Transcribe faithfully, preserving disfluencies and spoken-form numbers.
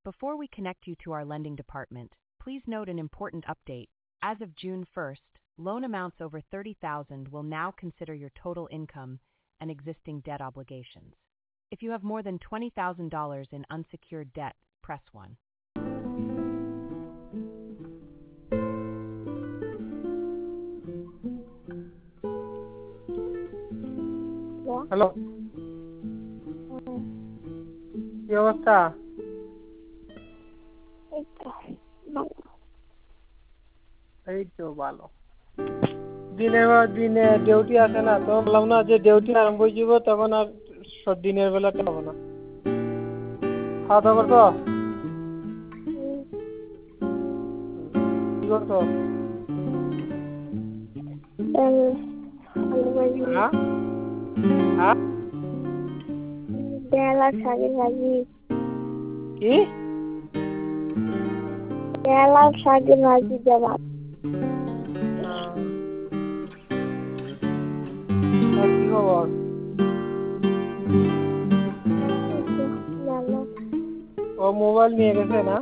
Before we connect you to our lending department, please note an important update. As of June first, loan amounts over thirty thousand dollars will now consider your total income and existing debt obligations. If you have more than twenty thousand dollars in unsecured debt, press one. Hello, কি অবস্থা? এই তো ভালো। দিনের বেলা দিনে duty আছে না, তো বললাম না যে ডিউটি আরম্ভ হয়ে যাব, তখন আর স- দিনের বেলাতে হবে না। খাওয়া দাওয়া করছো? কি করছো? হ্যাঁ হ্যাঁ বেলা শাকের ভাজি কি বেলা শাকের ভাজি দেওয়া আহ, আর কি খবর? ভালো ও মোবাইল নিয়ে গেছে না?